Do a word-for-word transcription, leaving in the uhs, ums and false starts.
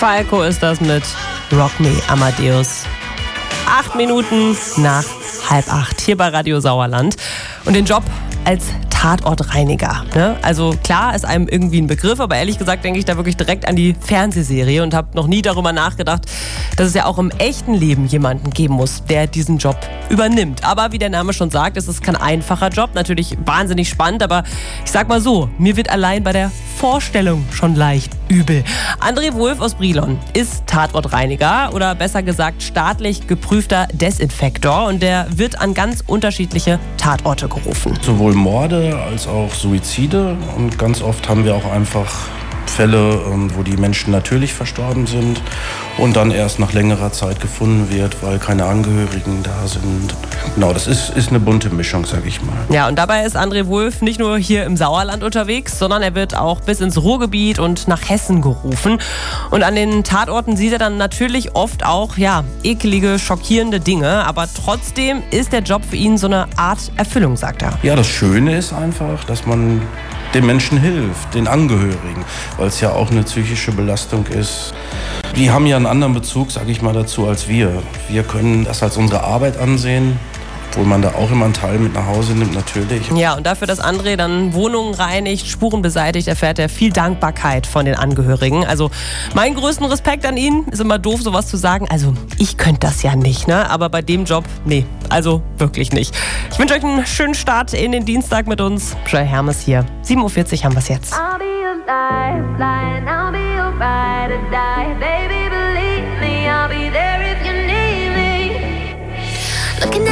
Falco ist das mit Rock Me Amadeus. Acht Minuten nach halb acht hier bei Radio Sauerland. Und den Job als Tatortreiniger. Ne? Also klar, ist einem irgendwie ein Begriff, aber ehrlich gesagt denke ich da wirklich direkt an die Fernsehserie und habe noch nie darüber nachgedacht, dass es ja auch im echten Leben jemanden geben muss, der diesen Job übernimmt. Aber wie der Name schon sagt, es ist kein einfacher Job, natürlich wahnsinnig spannend, aber ich sag mal so, mir wird allein bei der Vorstellung schon leicht übel. André Wulff aus Brilon ist Tatortreiniger oder besser gesagt staatlich geprüfter Desinfektor und der wird an ganz unterschiedliche Tatorte gerufen. Sowohl Morde als auch Suizide und ganz oft haben wir auch einfach Fälle, wo die Menschen natürlich verstorben sind und dann erst nach längerer Zeit gefunden wird, weil keine Angehörigen da sind. Genau, das ist, ist eine bunte Mischung, sag ich mal. Ja, und dabei ist André Wulff nicht nur hier im Sauerland unterwegs, sondern er wird auch bis ins Ruhrgebiet und nach Hessen gerufen. Und an den Tatorten sieht er dann natürlich oft auch, ja, ekelige, schockierende Dinge. Aber trotzdem ist der Job für ihn so eine Art Erfüllung, sagt er. Ja, das Schöne ist einfach, dass man den Menschen hilft, den Angehörigen, weil es ja auch eine psychische Belastung ist. Die haben ja einen anderen Bezug, sage ich mal, dazu als wir. Wir können das als unsere Arbeit ansehen, obwohl man da auch immer einen Teil mit nach Hause nimmt, natürlich. Ja, und dafür, dass André dann Wohnungen reinigt, Spuren beseitigt, erfährt er viel Dankbarkeit von den Angehörigen. Also meinen größten Respekt an ihn. Ist immer doof, sowas zu sagen. Also ich könnte das ja nicht, ne? Aber bei dem Job, nee, also wirklich nicht. Ich wünsche euch einen schönen Start in den Dienstag mit uns. Joy Hermes hier. sieben Uhr vierzig haben wir es jetzt. I'll be alive, flying, I'll be alright,